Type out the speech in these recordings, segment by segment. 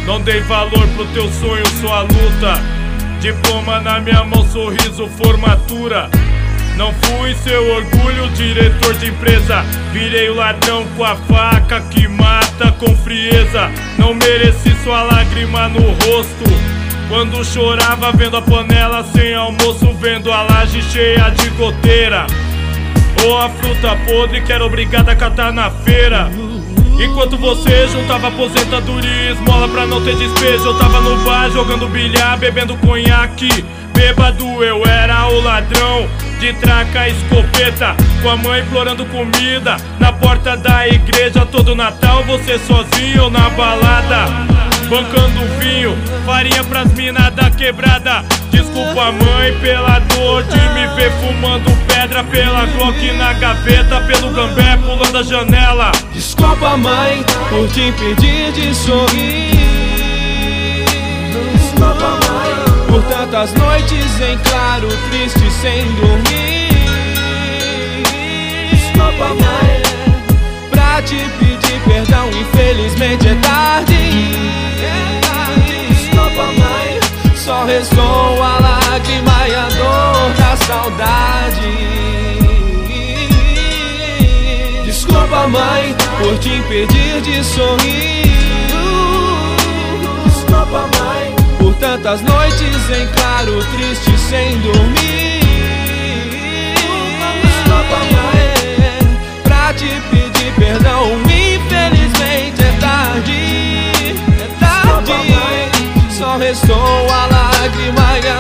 Não dei valor pro teu sonho, sua luta. Diploma na minha mão, sorriso, formatura. Não fui seu orgulho, diretor de empresa. Virei o ladrão com a faca que mata com frieza. Não mereci sua lágrima no rosto quando chorava vendo a panela sem almoço, vendo a laje cheia de goteira ou a fruta podre que era obrigada a catar na feira. Enquanto você juntava aposentadoria e esmola pra não ter despejo, eu tava no bar jogando bilhar, bebendo conhaque. Bêbado eu era o ladrão de traca e escopeta, com a mãe implorando comida na porta da igreja. Todo Natal você sozinho ou na balada, bancando vinho, farinha pras minas da quebrada. Desculpa mãe pela dor de me ver fumando pedra, pela Glock na gaveta, pelo gambé pulando a janela. Desculpa mãe por te impedir de sorrir. Desculpa mãe por tantas noites em claro, triste sem dormir. Desculpa mãe pra te pedir perdão, infelizmente é tarde. Desculpa mãe, só restou a lágrima e a dor da saudade. Desculpa mãe por te impedir de sorrir. Desculpa mãe por tantas noites em claro, triste sem dormir. Desculpa mãe pra te pedir perdão, infelizmente é tarde. É tarde, só restou a lágrima e a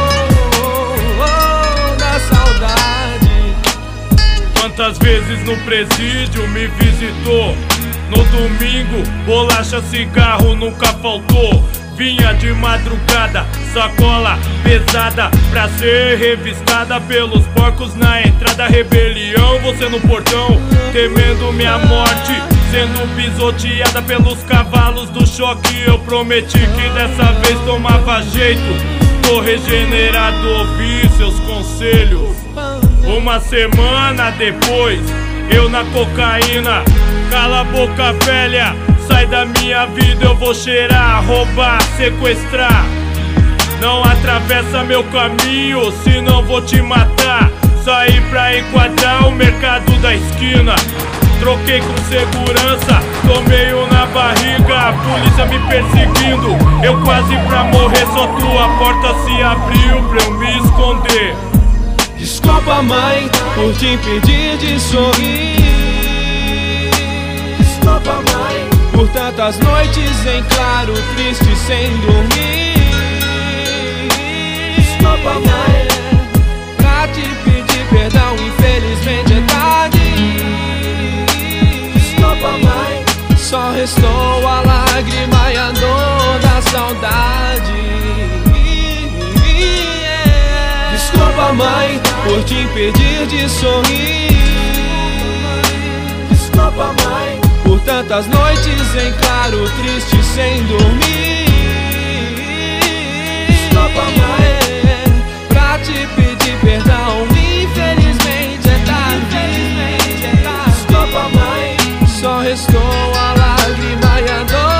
dor da saudade. Quantas vezes no presídio me visitou? No domingo, bolacha, cigarro nunca faltou. Vinha de madrugada, sacola pesada pra ser revistada pelos porcos na entrada. Rebelião, você no portão, temendo minha morte, sendo pisoteada pelos cavalos do choque. Eu prometi que dessa vez tomava jeito. Tô regenerado, ouvi seus conselhos. Uma semana depois, eu na cocaína. Cala a boca velha, sai da minha vida, eu vou cheirar, roubar, sequestrar. Não atravessa meu caminho, senão vou te matar. Saí pra enquadrar o mercado da esquina. Troquei com segurança, tomei um na barriga. A polícia me perseguindo, eu quase pra morrer. Só tua porta se abriu pra eu me esconder. Desculpa mãe por te impedir de sorrir. Desculpa mãe por tantas noites em claro, triste sem dormir. Desculpa mãe pra te pedir perdão, infelizmente é tarde. Desculpa mãe, só restou a lágrima e a dor da saudade. Desculpa mãe por te impedir de sorrir. Desculpa mãe por tantas noites em claro, triste sem dormir. Desculpa mãe pra te pedir perdão, infelizmente é tarde. Desculpa mãe, só restou a lágrima e a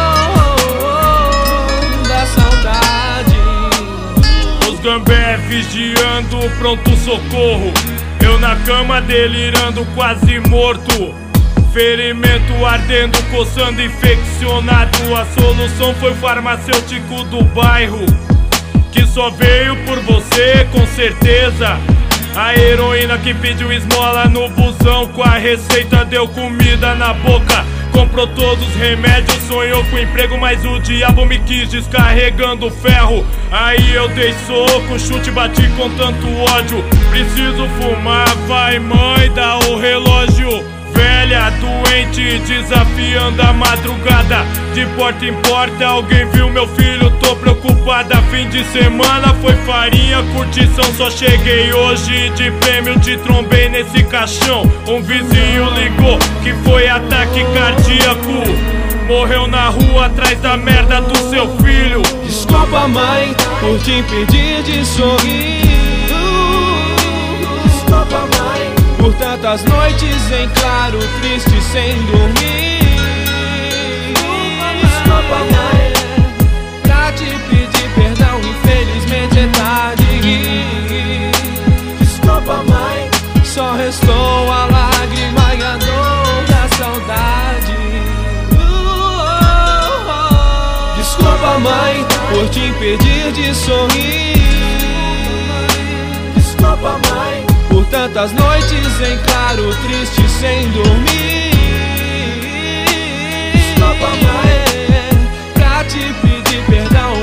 dor da saudade. Os gambé vigiando, pronto socorro. Eu na cama delirando, quase morto. Ferimento ardendo, coçando, infeccionado. A solução foi o farmacêutico do bairro, que só veio por você, com certeza. A heroína que pediu esmola no busão, com a receita deu comida na boca. Comprou todos os remédios, sonhou com emprego, mas o diabo me quis descarregando ferro. Aí eu dei soco, chute, bati com tanto ódio. Preciso fumar, vai mãe, dá o relógio. Velha, doente, desafiando a madrugada. De porta em porta, alguém viu meu filho, tô preocupada. Fim de semana foi farinha, curtição, só cheguei hoje. De prêmio te trombei nesse caixão. Um vizinho ligou que foi ataque cardíaco. Morreu na rua atrás da merda do seu filho. Desculpa mãe por te impedir de sorrir. Desculpa mãe por tantas noites em claro, triste sem dormir. Desculpa mãe só restou a lágrima e a dor da saudade. Desculpa, mãe, por te impedir de sorrir. Desculpa, mãe, por tantas noites em claro, triste sem dormir. Desculpa, mãe, pra te pedir perdão